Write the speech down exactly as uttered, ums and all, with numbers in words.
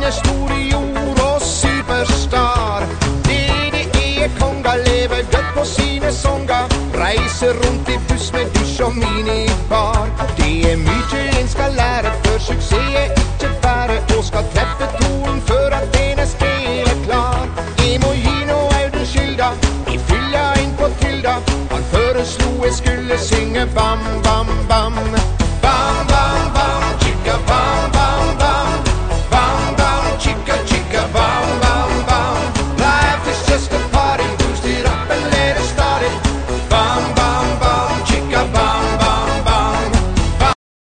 er stor i jord og superstar. Det det er konga, lever godt på sine songer. Reiser rundt i buss med dusj og minibar. Det er mykje en skal lære, for suksess er ikke bare. Og skal treffe tonen før at den er spillet klar. Jeg må gi noe Audun skylda, jeg fyller inn på Tilda. Han foreslo jeg skulle synge bam, bam, bam.